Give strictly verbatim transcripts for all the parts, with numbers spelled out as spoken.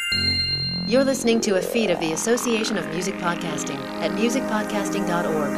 You're listening to a feed of the Association of Music Podcasting at music podcasting dot org.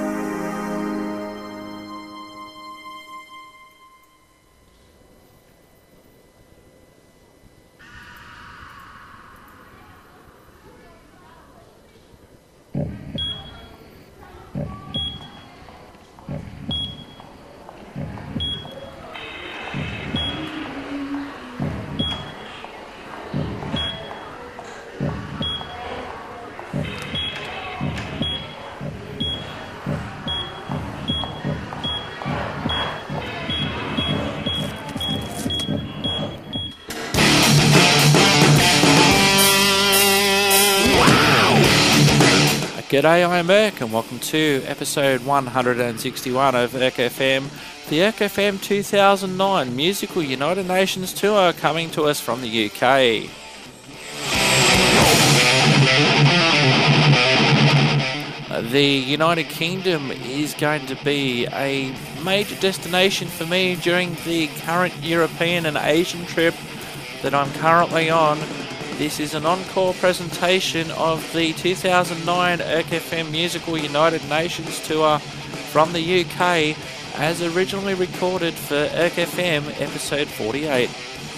G'day, I'm Irk and welcome to episode one hundred sixty-one of Irk F M, the Irk F M two thousand nine Musical United Nations Tour coming to us from the U K. The United Kingdom is going to be a major destination for me during the current European and Asian trip that I'm currently on. This is an encore presentation of the two thousand nine Irk F M Musical United Nations Tour from the U K, as originally recorded for Irk F M episode forty-eight.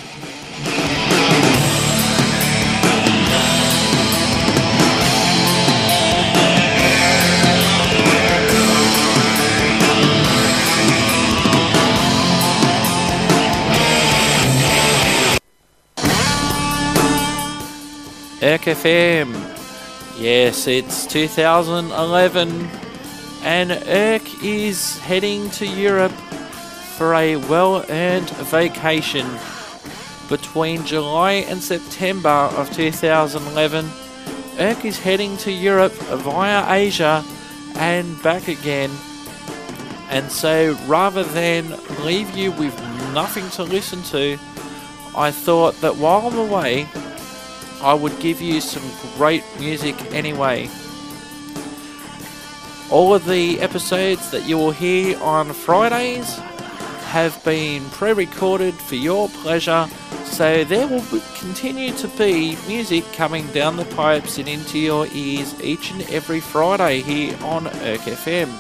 Irk F M, yes, it's two thousand eleven and Irk is heading to Europe for a well-earned vacation. Between July and September of two thousand eleven, Irk is heading to Europe via Asia and back again. And so rather than leave you with nothing to listen to, I thought that while I'm away, I would give you some great music anyway. All of the episodes that you will hear on Fridays have been pre-recorded for your pleasure, so there will be, continue to be music coming down the pipes and into your ears each and every Friday here on Irk F M.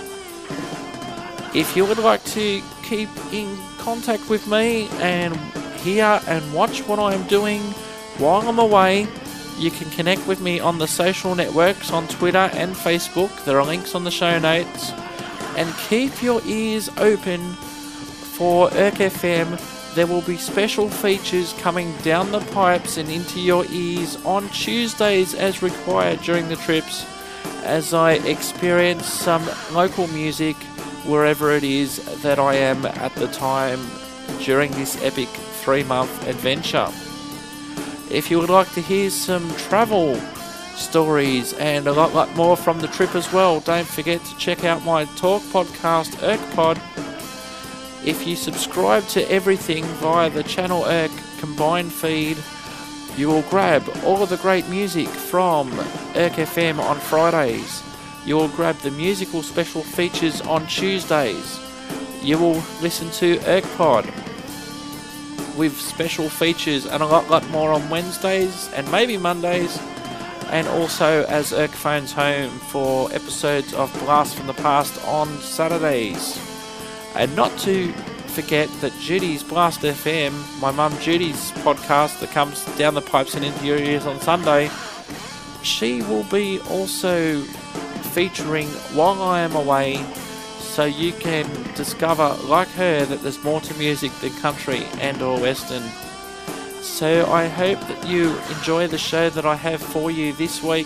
If you would like to keep in contact with me and hear and watch what I'm doing while I'm away, you can connect with me on the social networks on Twitter and Facebook. There are links on the show notes. And keep your ears open for Irk F M. There will be special features coming down the pipes and into your ears on Tuesdays as required during the trips, as I experience some local music wherever it is that I am at the time during this epic three-month adventure. If you would like to hear some travel stories and a lot, lot more from the trip as well, don't forget to check out my talk podcast, IrkPod. If you subscribe to everything via the Channel Irk combined feed, you will grab all of the great music from Irk F M on Fridays. You will grab the musical special features on Tuesdays. You will listen to IrkPod with special features and a lot, lot more on Wednesdays and maybe Mondays, and also as Irk phones home for episodes of Blast from the Past on Saturdays. And not to forget that Judy's Blast F M, my mum Judy's podcast that comes down the pipes and into your ears on Sunday, she will be also featuring while I am away, so you can discover, like her, that there's more to music than country and or western. So I hope that you enjoy the show that I have for you this week.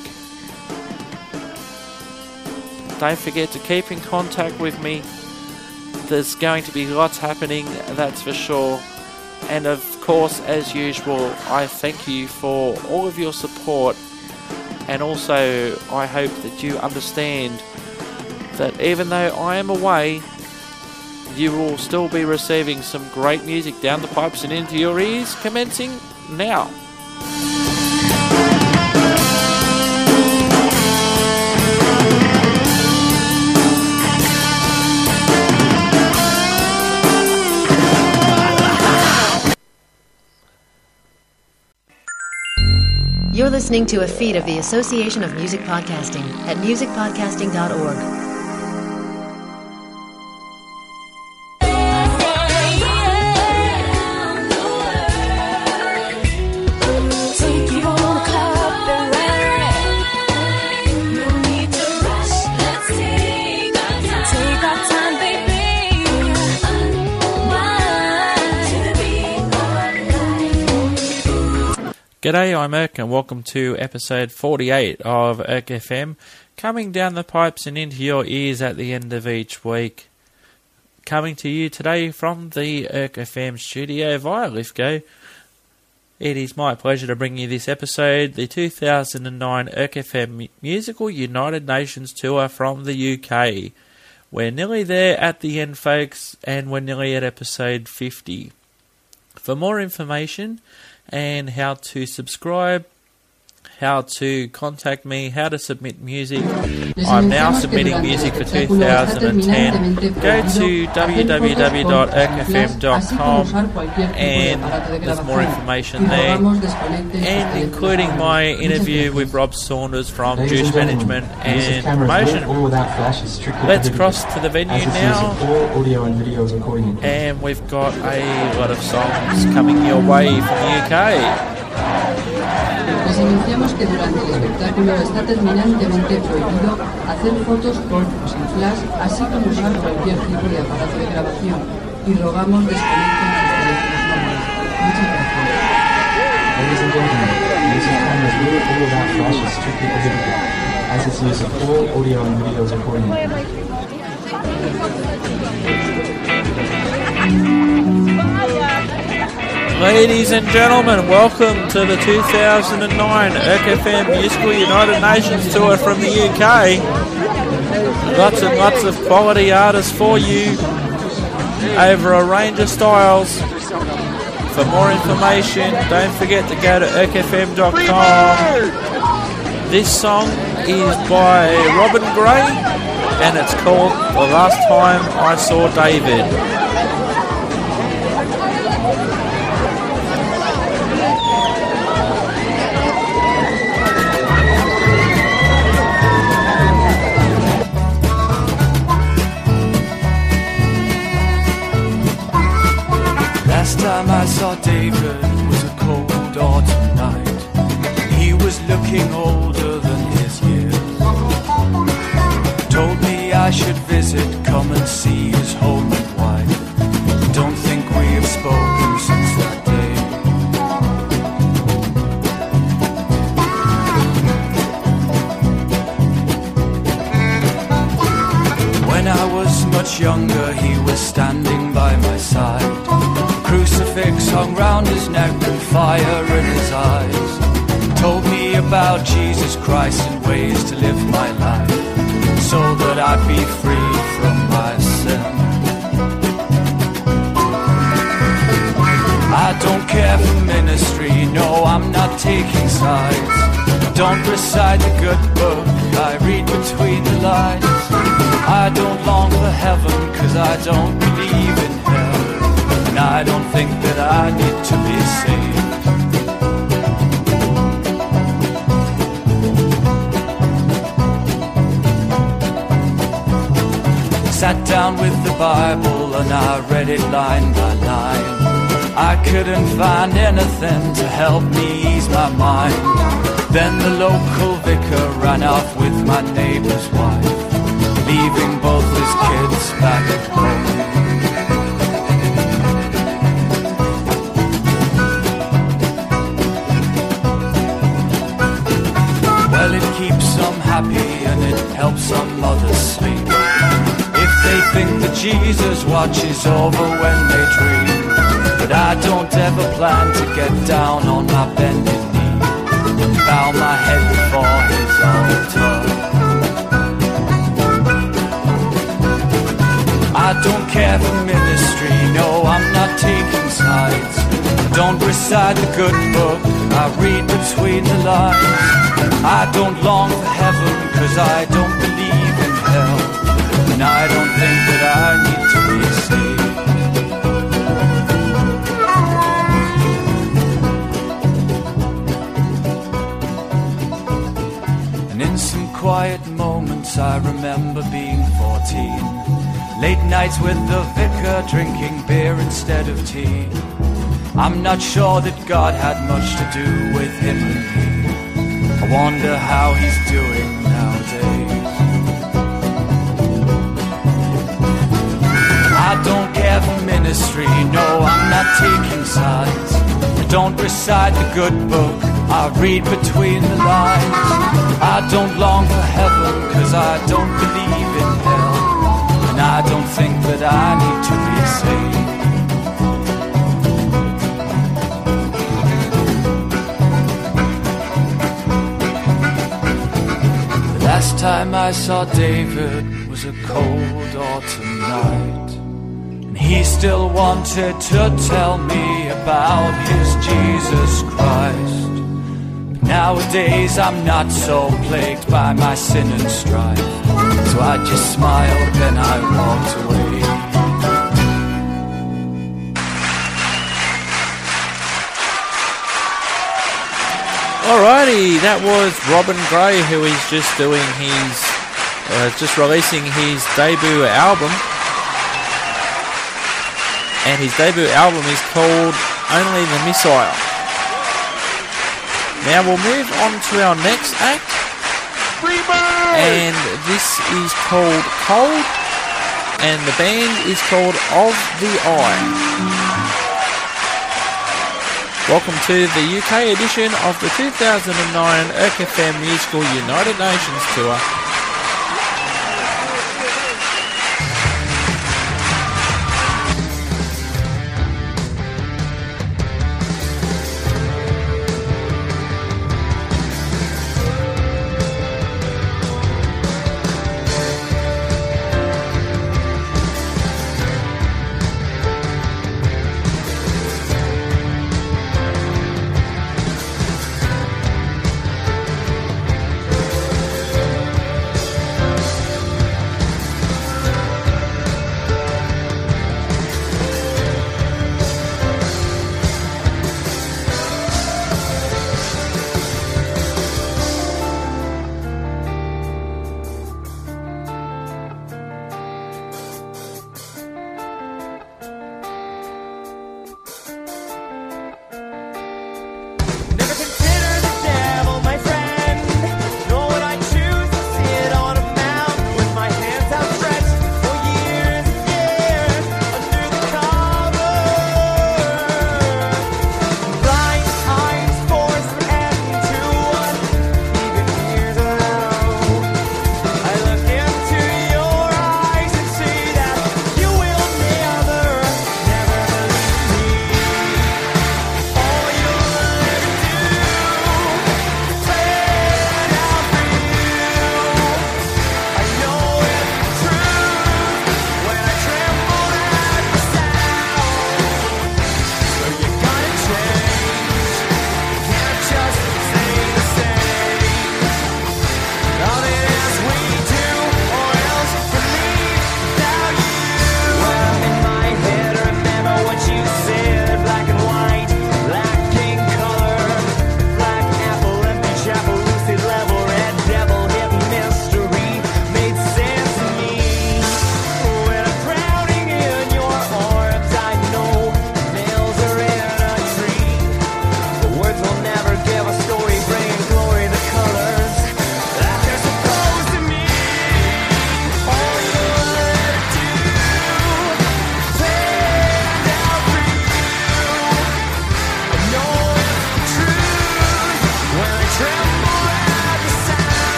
Don't forget to keep in contact with me. There's going to be lots happening, that's for sure. And of course, as usual, I thank you for all of your support. And also, I hope that you understand that even though I am away, you will still be receiving some great music down the pipes and into your ears, commencing now. You're listening to a feed of the Association of Music Podcasting at music podcasting dot org. G'day, I'm Irk and welcome to episode forty-eight of Irk F M, coming down the pipes and into your ears at the end of each week. Coming to you today from the Irk F M studio via Lithgow. It is my pleasure to bring you this episode, the two thousand nine Irk F M Musical United Nations Tour from the U K. We're nearly there at the end, folks, and we're nearly at episode fifty. For more information and how to subscribe, how to contact me, how to submit music. I'm now submitting music for two thousand ten. Go to w w w dot irk f m dot com and there's more information there, and including my interview with Rob Saunders from Juice Management and Promotion. Let's cross to the venue now, and we've got a lot of songs coming your way from the U K. Les anunciamos que durante el espectáculo está terminantemente prohibido hacer fotos con o sin flash, así como usar cualquier tipo de aparato de grabación, y rogamos desconecten sus teléfonos móviles. Muchas gracias. Ladies and gentlemen, using cameras with or without flash is strictly prohibited, as its use of all audio and video recording. Ladies and gentlemen, welcome to the two thousand nine Irk F M Musical United Nations Tour from the U K. Lots and lots of quality artists for you over a range of styles. For more information, don't forget to go to irk f m dot com. This song is by Robin Gray and it's called The Last Time I Saw David. Last time I saw David was a cold autumn night. He was looking older than his years. Told me I should visit, come and see his home and wife. Don't think we have spoken since that day. When I was much younger, he was standing by my side. Crucifix hung round his neck and fire in his eyes. Told me about Jesus Christ and ways to live my life, so that I'd be free from my sin. I don't care for ministry, no, I'm not taking sides. Don't recite the good book, I read between the lines. I don't long for heaven, cause I don't believe in hell. And I don't think that I need to be saved. Sat down with the Bible and I read it line by line. I couldn't find anything to help me ease my mind. Then the local vicar ran off with my neighbor's wife, leaving both his kids back at home. Well, it keeps some happy and it helps some mothers sleep. If they think that Jesus watches over when they dream. But I don't ever plan to get down on my bended knee and bow my head before his altar. I don't care for ministry, no, I'm not taking sides. Don't recite the good book, I read between the lines. I don't long for heaven, cause I don't believe in hell. And I don't think that I need to be saved. quiet moments I remember being fourteen. Late nights with the vicar drinking beer instead of tea. I'm not sure that God had much to do with him and me. I wonder how he's doing nowadays. I don't care for ministry, no, I'm not taking sides. I don't recite the good book, I read between the lines. I don't long for heaven, cause I don't believe in hell. And I don't think that I need to be saved. The last time I saw David was a cold autumn night, and he still wanted to tell me about his Jesus Christ. But nowadays I'm not so plagued by my sin and strife, so I just smiled and I walked away. Alrighty, that was Robin Gray, who is just doing his, uh, just releasing his debut album. And his debut album is called Only the Missile. Now we'll move on to our next act. And this is called Cold, and the band is called Of the Eye. Welcome to the U K edition of the two thousand nine U K F M Musical United Nations Tour.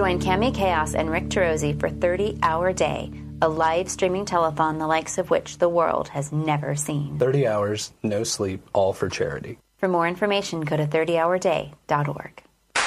Join Cami Chaos and Rick Tarosi for thirty hour Day, a live streaming telethon the likes of which the world has never seen. thirty hours, no sleep, all for charity. For more information, go to thirty hour day dot org.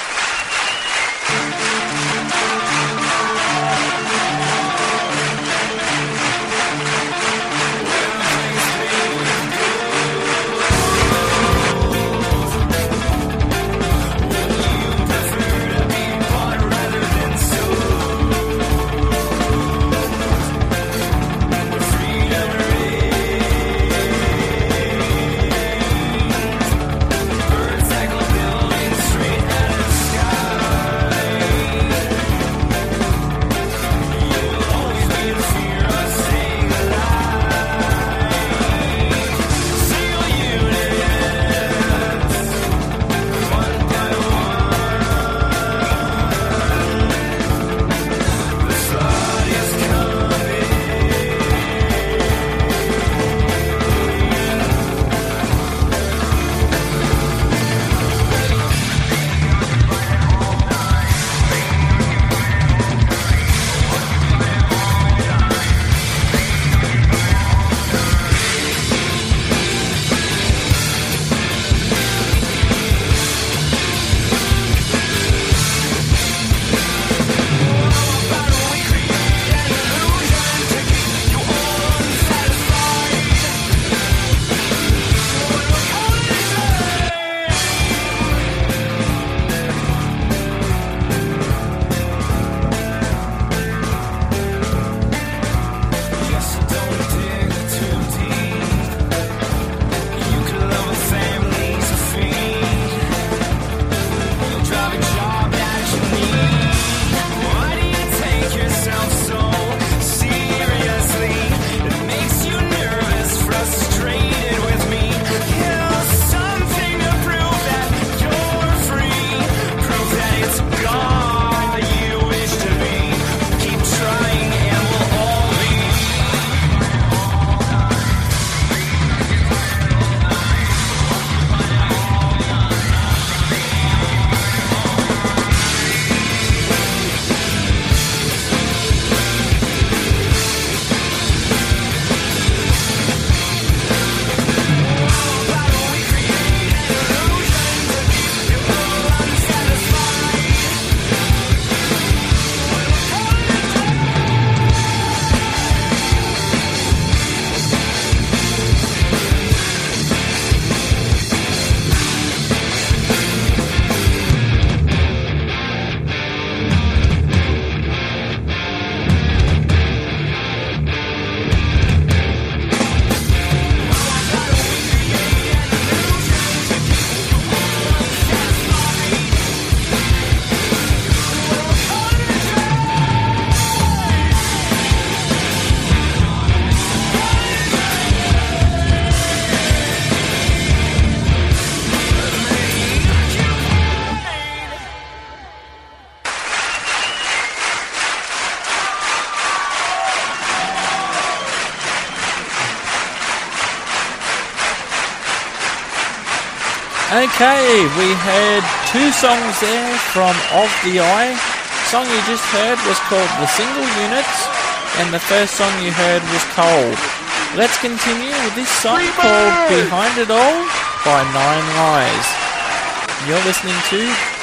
Okay, we had two songs there from Of the Eye. The song you just heard was called The Single Units, and the first song you heard was Cold. Let's continue with this song called Behind It All by Nine Lives. You're listening to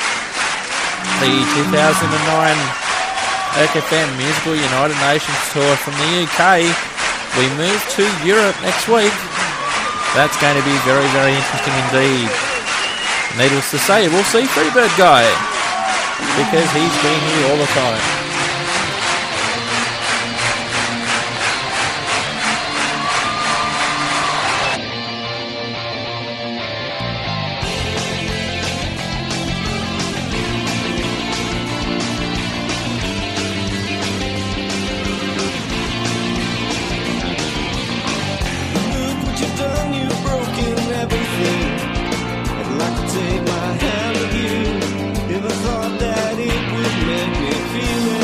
the two thousand nine E R C F M Musical United Nations Tour from the U K. We move to Europe next week. That's going to be very, very interesting indeed. Needless to say, we'll see Freebird Guy, because he's been here all the time. Take my hand with you. If I thought that it would make me feel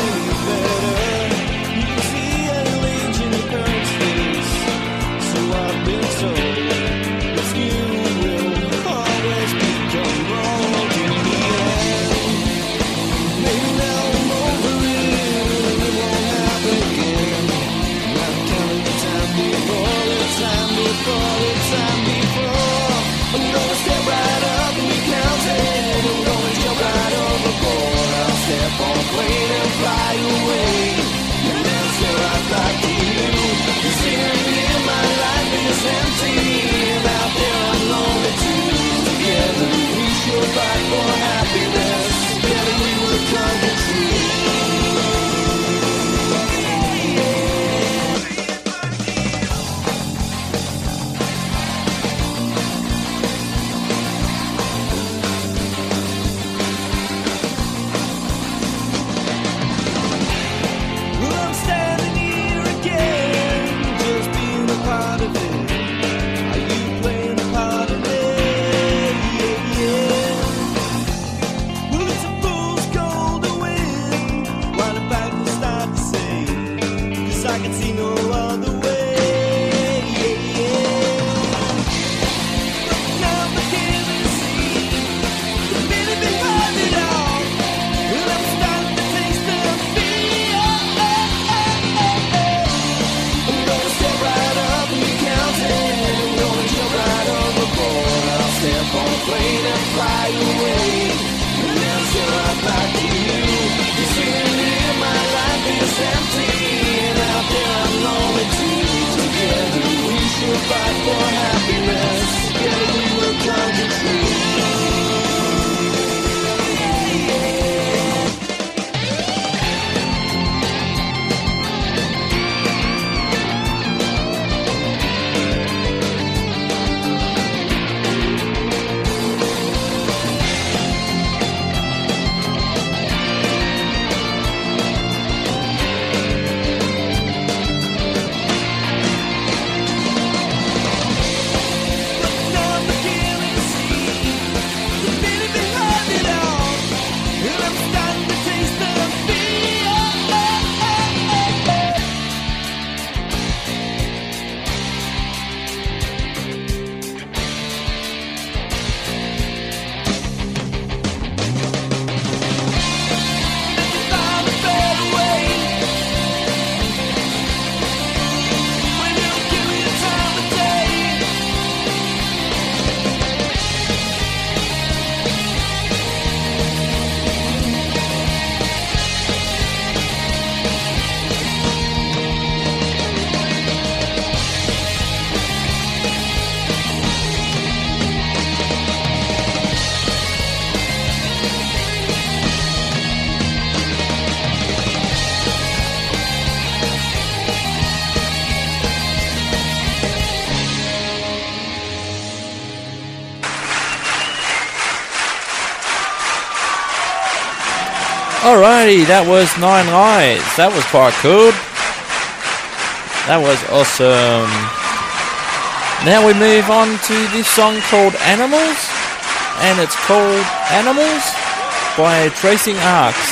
Alrighty, that was Nine Lives. That was quite good. That was awesome. Now we move on to this song called Animals, and it's called Animals by Tracing Arcs.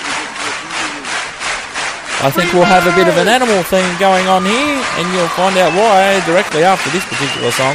I think we'll have a bit of an animal theme going on here, and you'll find out why directly after this particular song.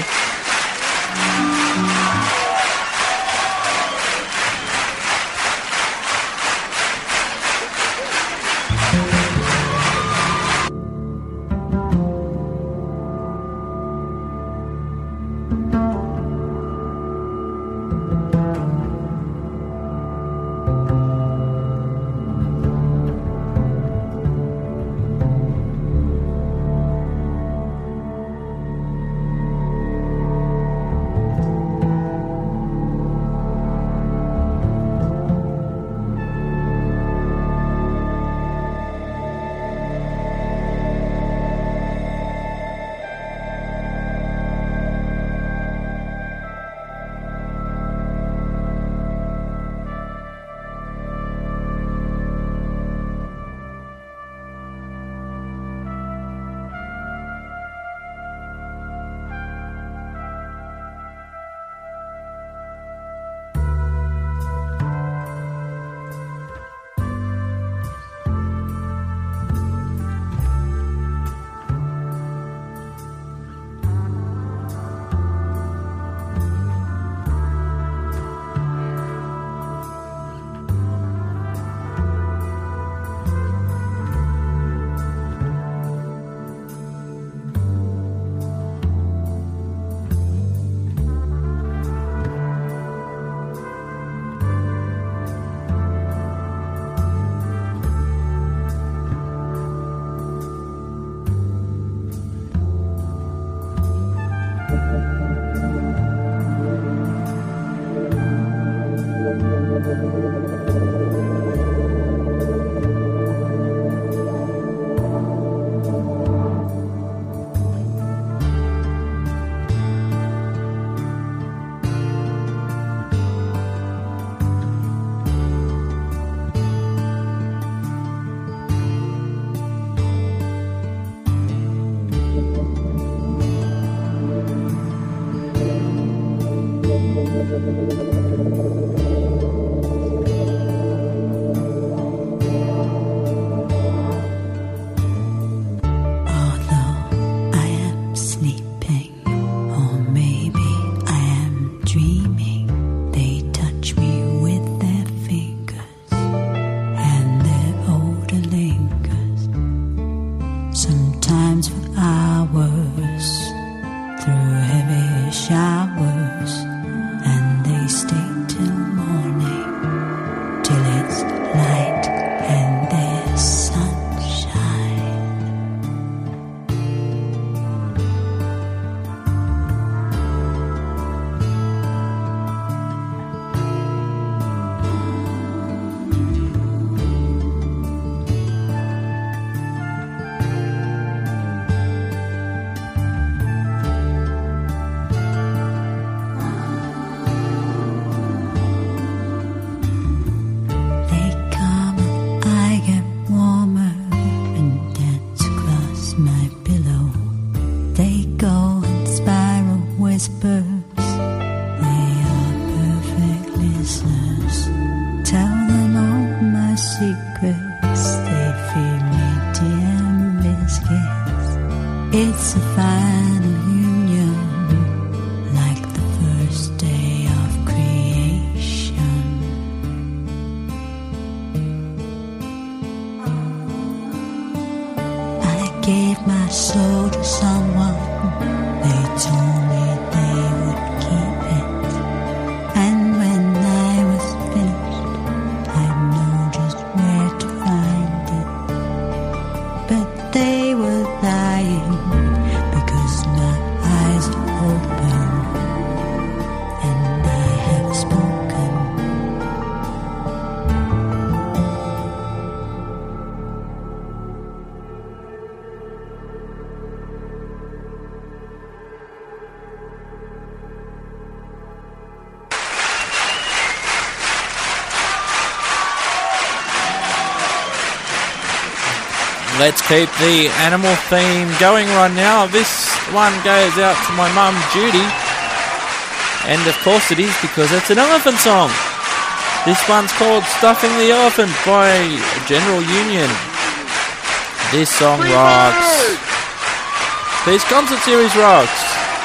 Let's keep the animal theme going right now. This one goes out to my mum, Judy. And of course it is because it's an elephant song. This one's called Stuffing the Elephant by General Union. This song rocks. This concert series rocks.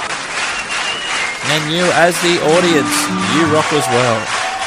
And you as the audience, you rock as well.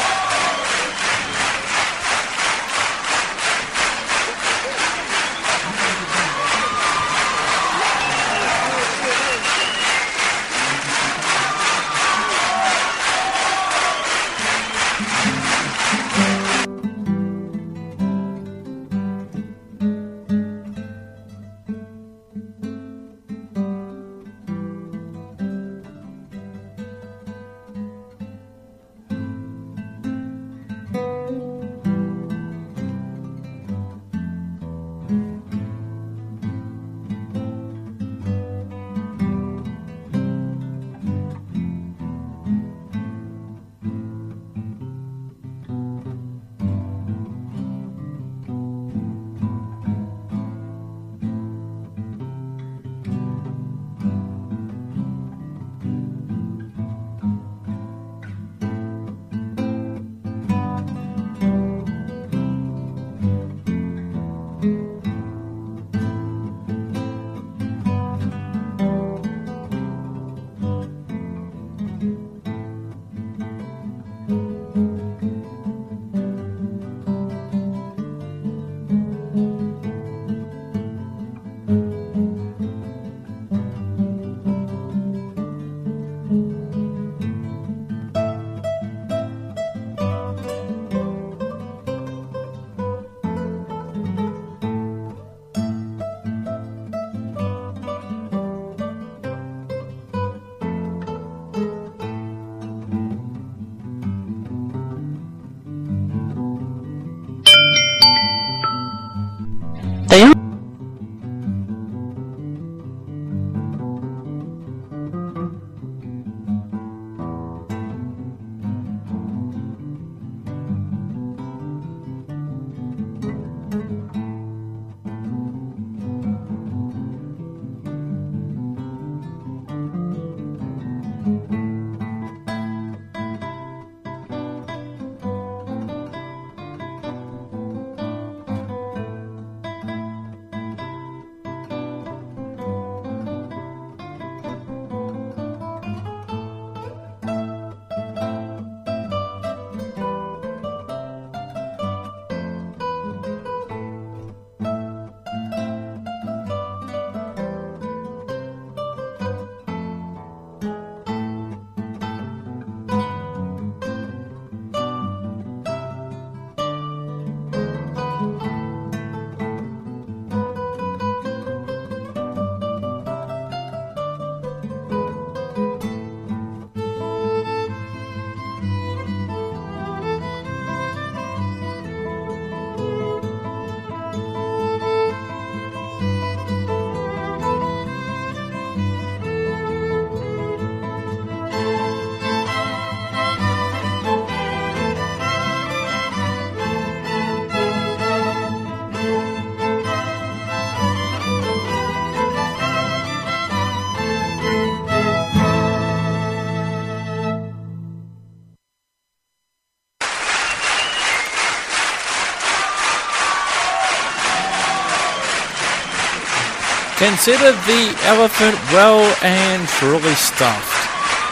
Consider the elephant well and truly stuffed.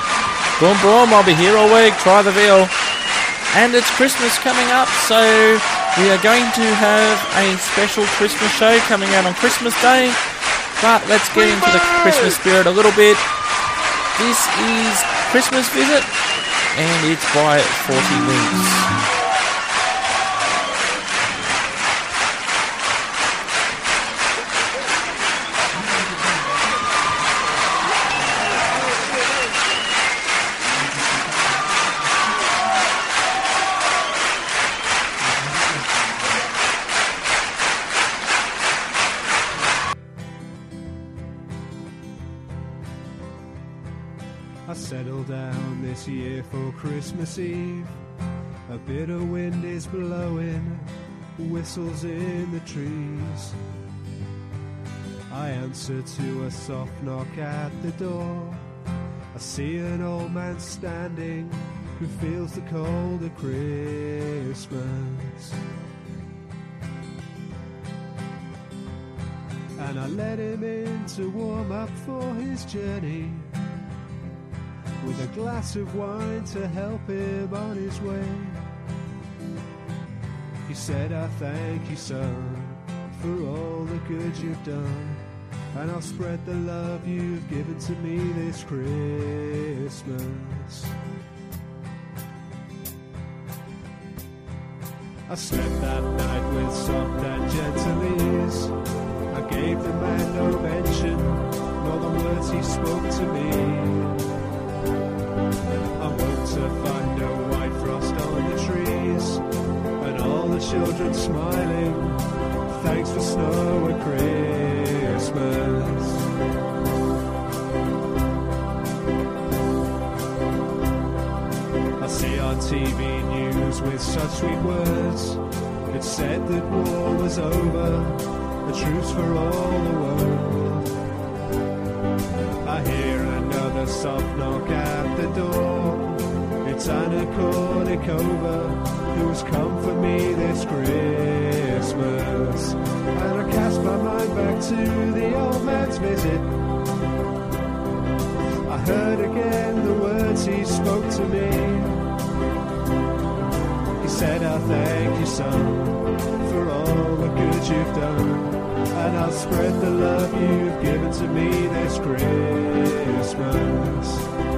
Boom boom, I'll be here all week, try the veal. And it's Christmas coming up, so we are going to have a special Christmas show coming out on Christmas Day. But let's get into the Christmas spirit a little bit. This is Christmas Visit, and it's by forty Winks. I settled down this year for Christmas Eve. A bitter wind is blowing, whistles in the trees. I answer to a soft knock at the door. I see an old man standing who feels the cold of Christmas. And I let him in to warm up for his journey, with a glass of wine to help him on his way. He said, I thank you, son, for all the good you've done, and I'll spread the love you've given to me this Christmas. I slept that night with soft and gentle ease. I gave the man no mention, nor the words he spoke to me. I woke to find no white frost on the trees, and all the children smiling. Thanks for snow at Christmas. I see on T V news with such sweet words. It said that war was over, a truce for all the world. I hear another soft knock at the door. It's Anna Kournikova, who's come for me this Christmas. And I cast my mind back to the old man's visit. I heard again the words he spoke to me. He said, I thank you, son, for all the good you've done, and I'll spread the love you've given to me this Christmas.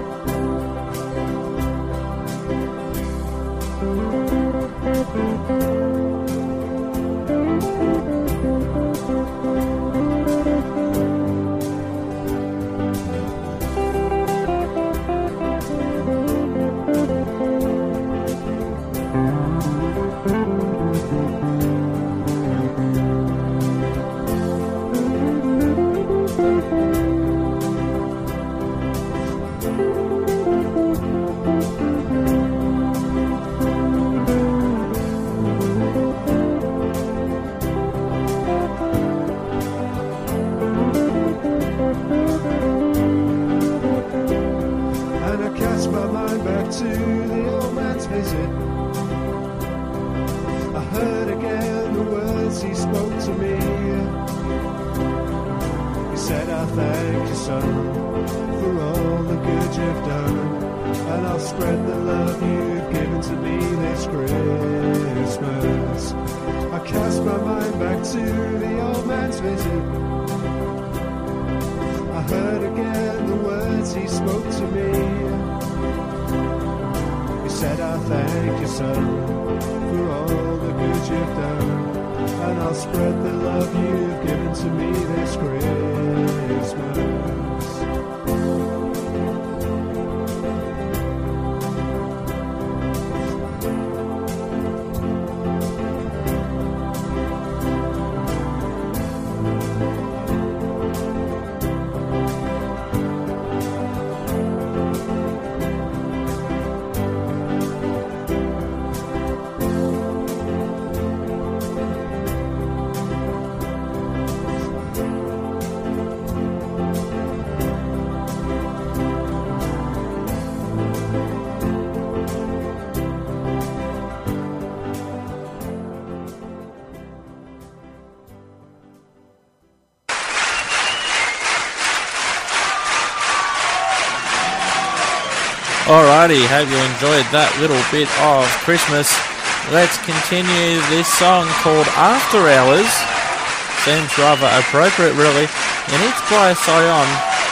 Alrighty, hope you enjoyed that little bit of Christmas. Let's continue this song called After Hours. Seems rather appropriate, really, and it's by Sion.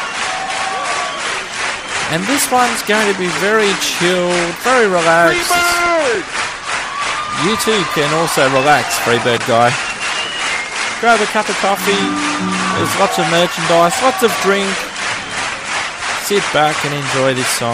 And this one's going to be very chilled, very relaxed. You too can also relax, Freebird guy. Grab a cup of coffee, there's lots of merchandise, lots of drink. Sit back and enjoy this song.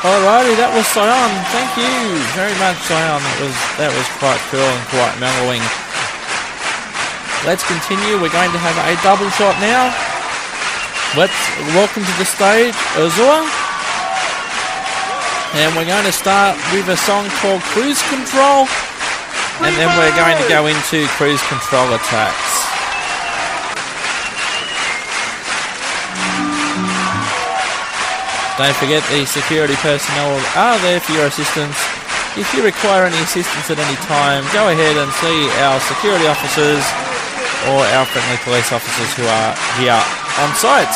Alrighty, that was Sion. Thank you very much, Sion. That was that was quite cool and quite mellowing. Let's continue. We're going to have a double shot now. Let's welcome to the stage Azure. And we're going to start with a song called Cruise Control. And then we're going to go into Cruise Control Attacks. Don't forget the security personnel are there for your assistance. If you require any assistance at any time, go ahead and see our security officers or our friendly police officers who are here on site.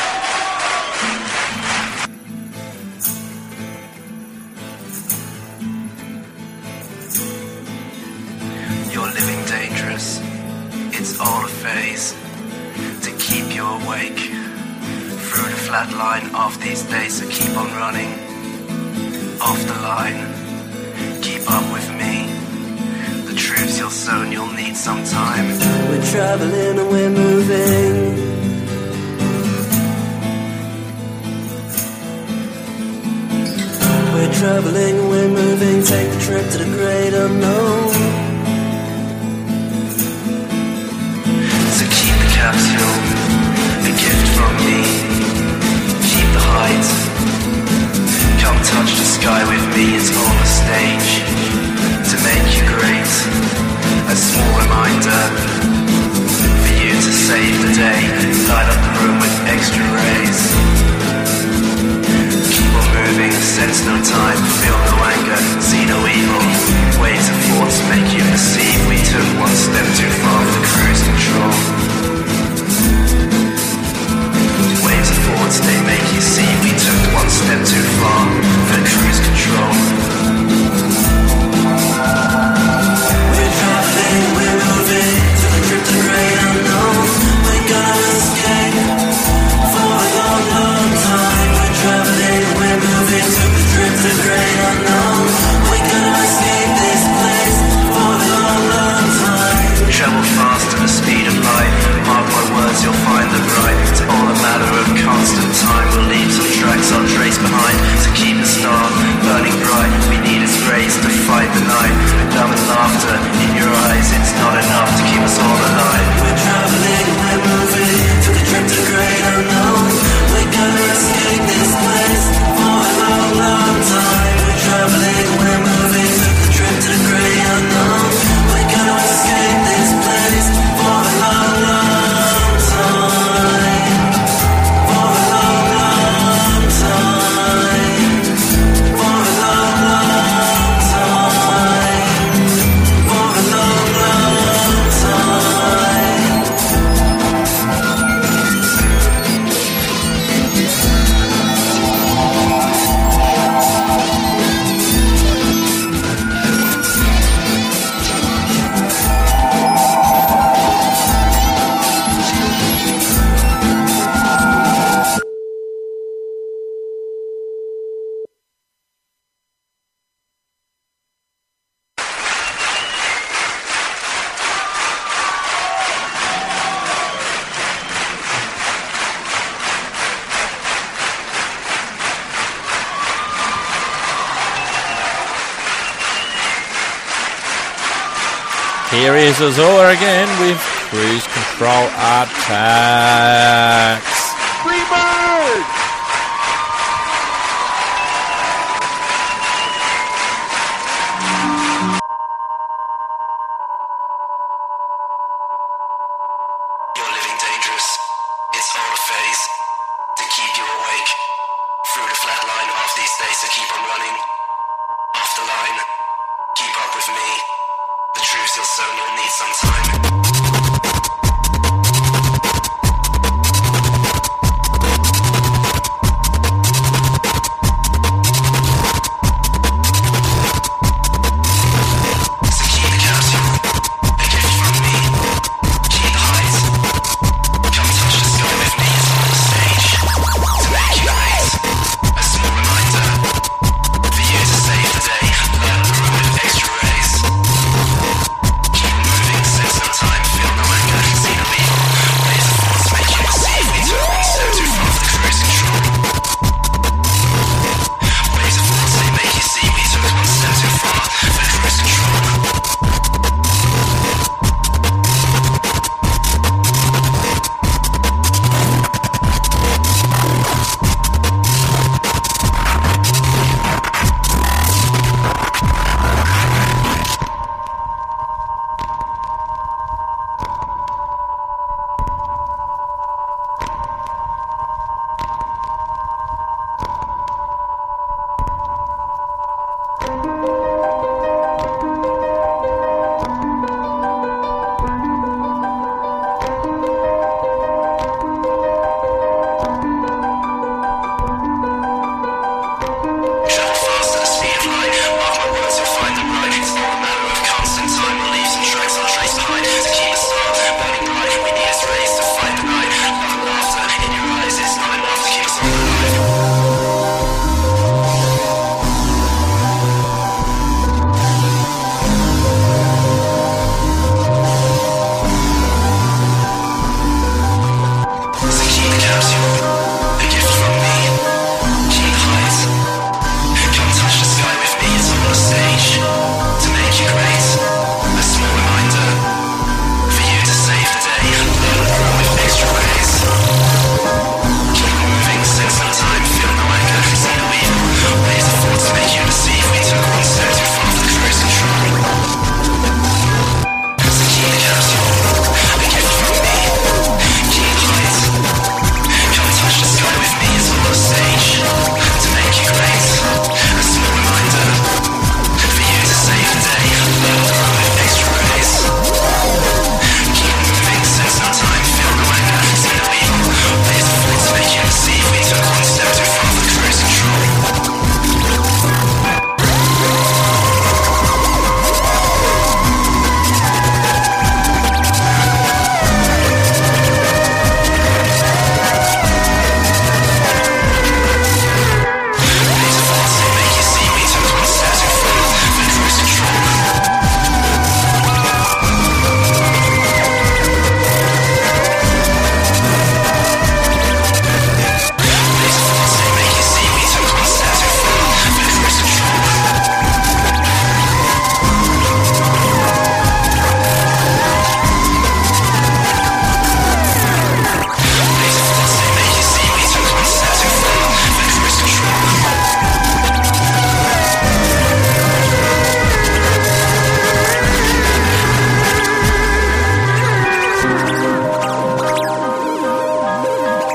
You're living dangerous. It's all a phase to keep you awake. Through the flat line of these days, so keep on running. Off the line, keep up with me. The truths you'll sown, you'll need some time. We're traveling and we're moving. We're traveling and we're moving. Take the trip to the great unknown. So keep the capsule, a gift from me. The height. Come touch the sky with me, it's all a stage to make you great. A small reminder for you to save the day. Light up the room with extra rays. Keep on moving, sense no time, feel no anger, see no evil. Waves of thoughts make you perceive we took one step too far for cruise control. Waves of thoughts, they make you see we took one step too far for cruise control. We're traveling, we're moving to the trip to the great unknown. We're gonna escape for a long, long time. We're traveling, we're moving to the trip to the great unknown. We're gonna escape this place for a long, long time. Travel fast at the speed of light. Mark my words, you'll find them right. It's all a matter of constant time. We'll leave some tracks on trace behind to keep the star burning bright. We need its rays to fight the night. Love and laughter in your eyes, it's not enough to keep us all alive. We're traveling, we're moving to the trip to the great unknown. We're gonna escape this place for a long, long time. We're traveling, we're moving to the trip to the great unknown. We're gonna escape this place for a long, long time. For a long, long time. For a long, long time. For a long, long time. Here is Azor again with Cruise Control Attacks. Freebird! You're living dangerous. It's all a phase to keep you awake. Through the flat line of these days, so keep on running. Off the line, keep up with me. The truth's still sown, you'll need some time. Some time.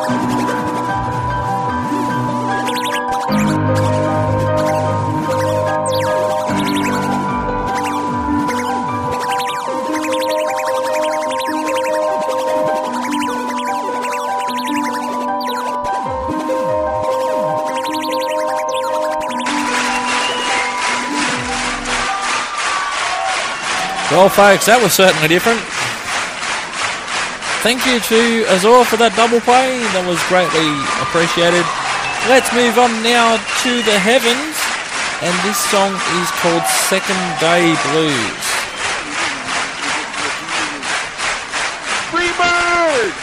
Well, folks, that was certainly different. Thank you to Azor for that double play. That was greatly appreciated. Let's move on now to the heavens. And this song is called Second Day Blues. Freebird!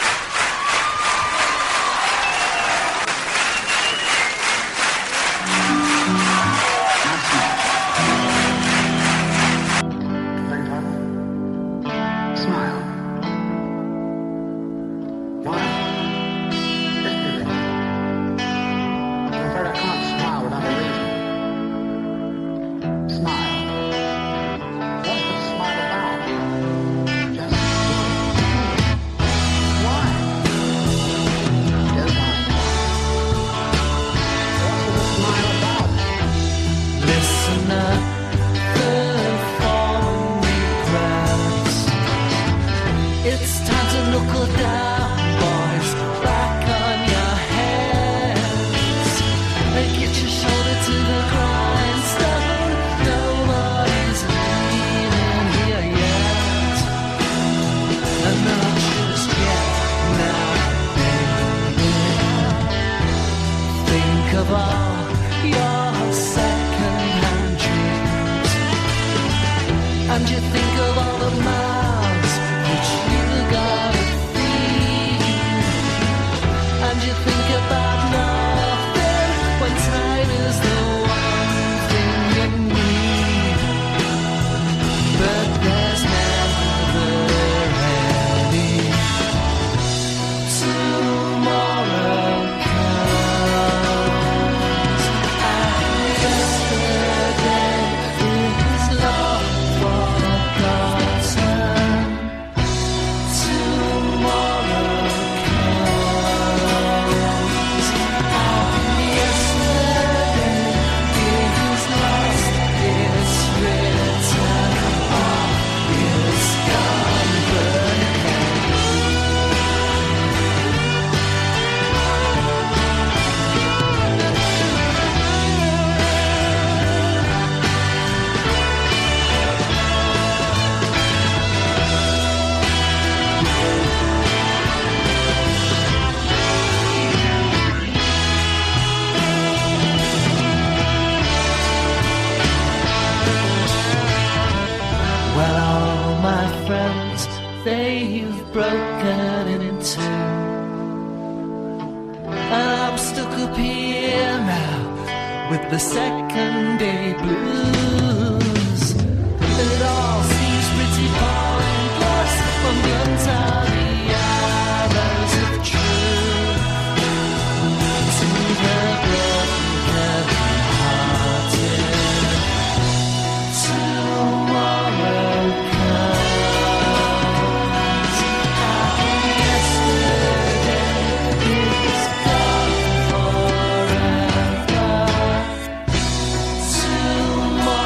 The second day blues. It all seems pretty pointless when we untie the arrows of truth to the broken hearted. Tomorrow comes and yesterday is gone forever. Tomorrow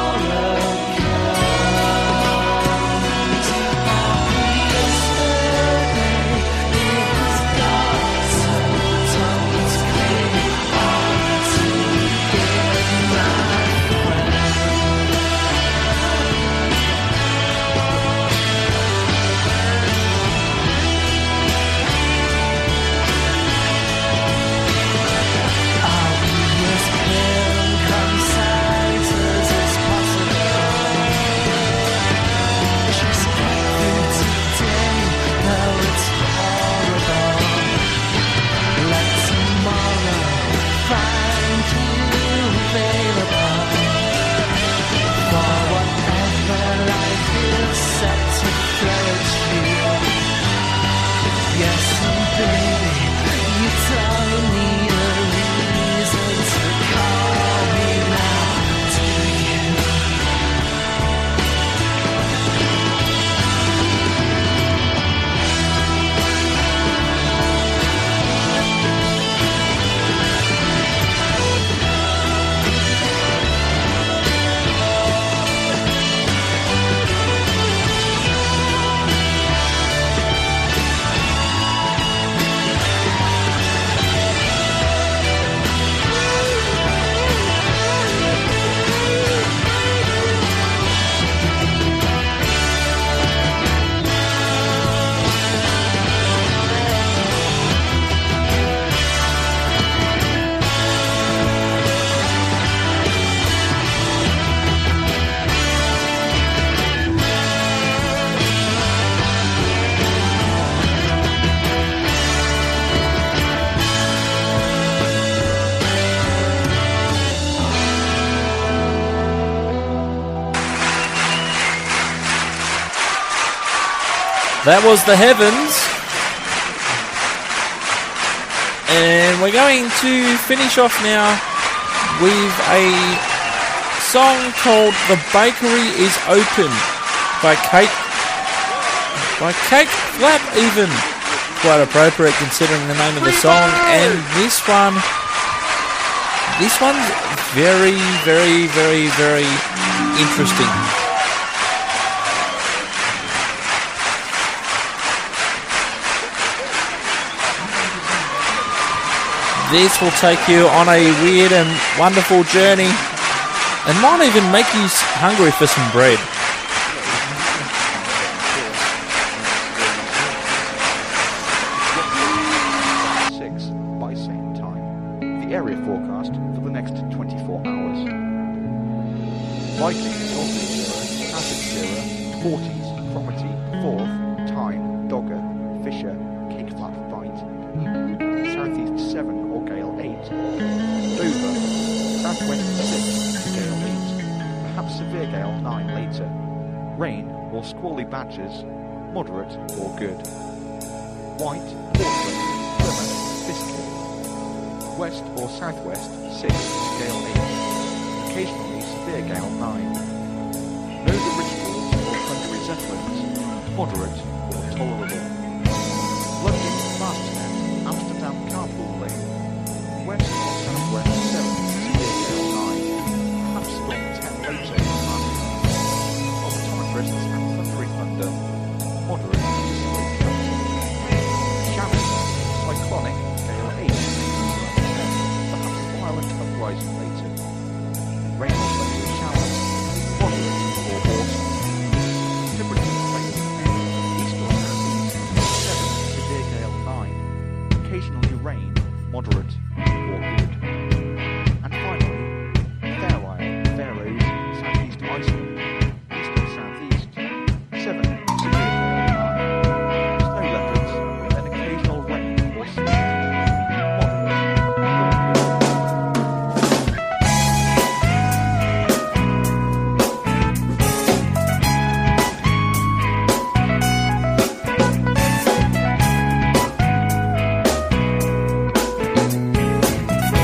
That was The Heavens. And we're going to finish off now with a song called The Bakery is Open by Cake by Cake Flap even. Quite appropriate considering the name of the song. And this one this one's very, very, very, very interesting. This will take you on a weird and wonderful journey and might even make you hungry for some bread. six by same time. The area forecast for the next twenty-four hours. Likely Northern zero, Traffic zero, forties, Cromarty, Forth, Tyne, Dogger, Fisher, Cake Flap Fight, Southeast seven or Gale eight, Dover, Southwest six, Gale eight, perhaps severe Gale nine later, rain or squally badges, moderate or good. White, Portland, Plymouth, Biscay, west or southwest six, Gale eight, occasionally severe Gale nine, Nova Richfields or Country Zeppelins, moderate or tolerable. London, Masternet, Amsterdam Carpool Lane, west or southwest seven, severe Gale nine, perhaps storm ten later in month. Optometrists and thundery thunder, moderate to slow cut. Shannon, cyclonic Gale eight, perhaps violent uprising later. Rain or thundery showers, moderate or awesome. Liberty Lake, east or southeast, seven, severe Gale nine, occasionally rain, moderate or good. And finally, Fairwire, Faroes, southeast Iceland, east or southeast, seven, severe Gale nine. Snow leopards, then occasional rain or sleet, moderate or good.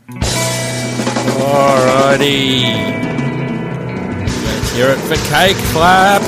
Alrighty. Let's hear it for Cake Flap.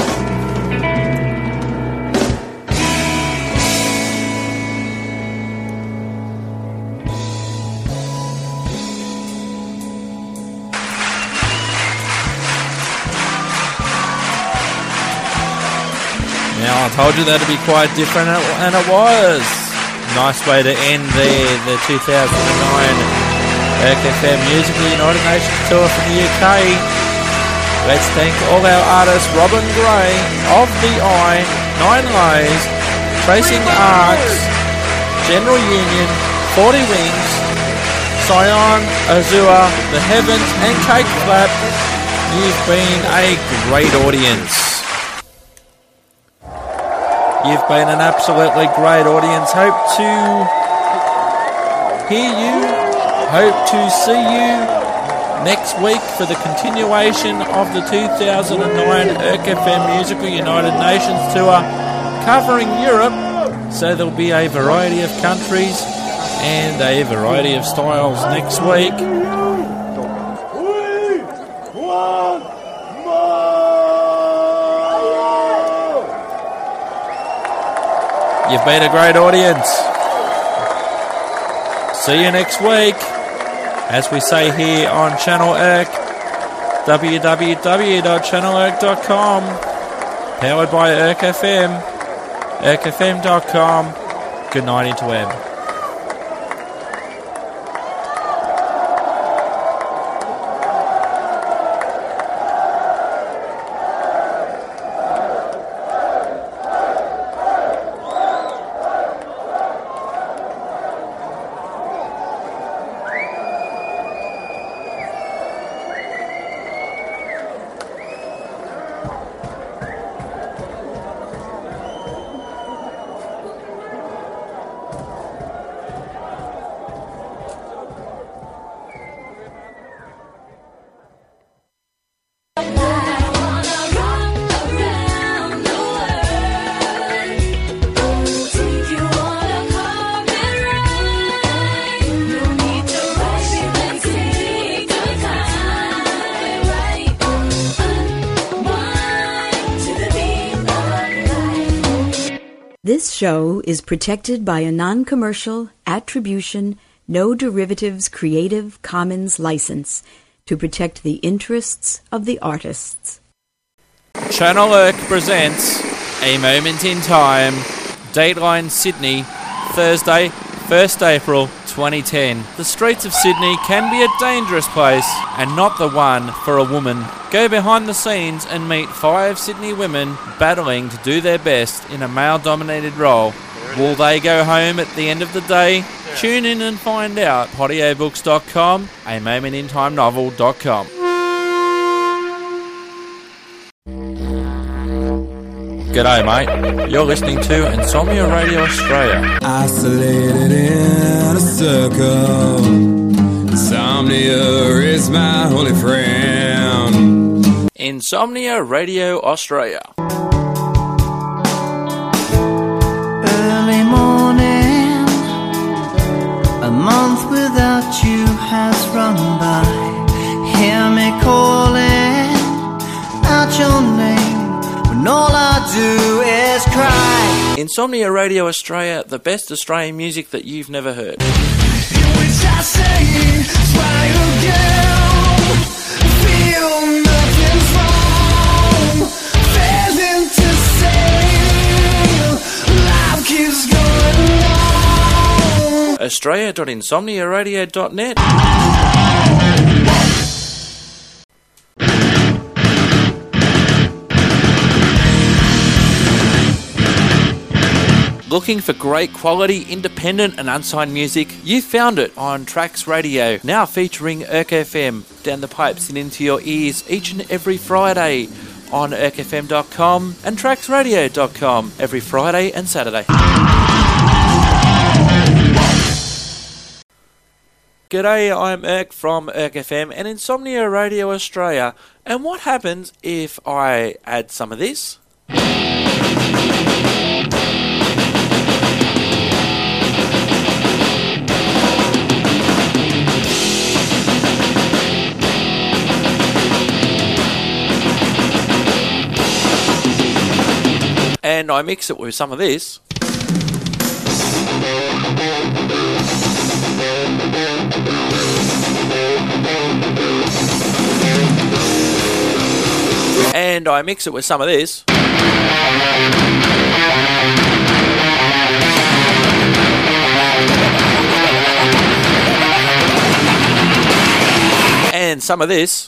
Now, I told you that'd be quite different, and it was. Nice way to end the, the two thousand nine Erk F M Musical United Nations Tour from the U K. Let's thank all our artists, Robin Gray, Of the Eye, Nine Lays, Tracing Arcs, General Union, forty Wings, Scion, Azure, The Heavens, and Cake Flap. You've been a great audience. You've been an absolutely great audience. Hope to hear you. Hope to see you next week for the continuation of the two thousand nine Erk F M Musical United Nations Tour covering Europe. So there'll be a variety of countries and a variety of styles next week. You've been a great audience. See you next week. As we say here on Channel Erk, w w w dot channel erk dot com, powered by Erk F M, erk f m dot com. Good night, interweb. This show is protected by a non-commercial, attribution, no derivatives Creative Commons license to protect the interests of the artists. Channel Erk presents A Moment in Time, Dateline Sydney, Thursday, first April twenty ten. The streets of Sydney can be a dangerous place and not the one for a woman. Go behind the scenes and meet five Sydney women battling to do their best in a male-dominated role. Will they go home at the end of the day? Tune in and find out. Podio books dot com, a moment in time novel dot com. G'day, mate. You're listening to Insomnia Radio Australia. Isolated in a circle, insomnia is my holy friend. Insomnia Radio Australia. Early morning, a month without you has run by. Hear me calling out your name when all I do is cry. Insomnia Radio Australia, the best Australian music that you've never heard. In which I say, try again, feel nothing's wrong, failing to say, life keeps going on. Australia dot insomnia radio dot net. Looking for great quality, independent and unsigned music? You found it on Trax Radio, now featuring Erk F M, down the pipes and into your ears each and every Friday on erk f m dot com and trax radio dot com every Friday and Saturday. G'day, I'm Erk from Erk F M and Insomnia Radio Australia. And what happens if I add some of this? And I mix it with some of this. And I mix it with some of this. And some of this.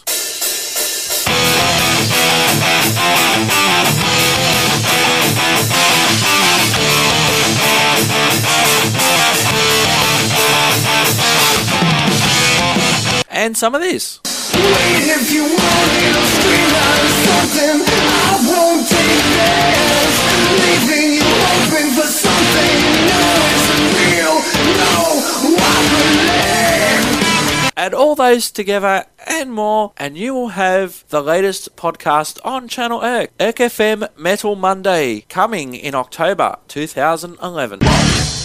And some of this. Wait, if you want it, I'll scream out something. I won't take this. Leaving you hoping for something you know isn't real. No, I believe. Add all those together and more, and you will have the latest podcast on Channel Erk, Erk F M Metal Monday, coming in October two thousand eleven.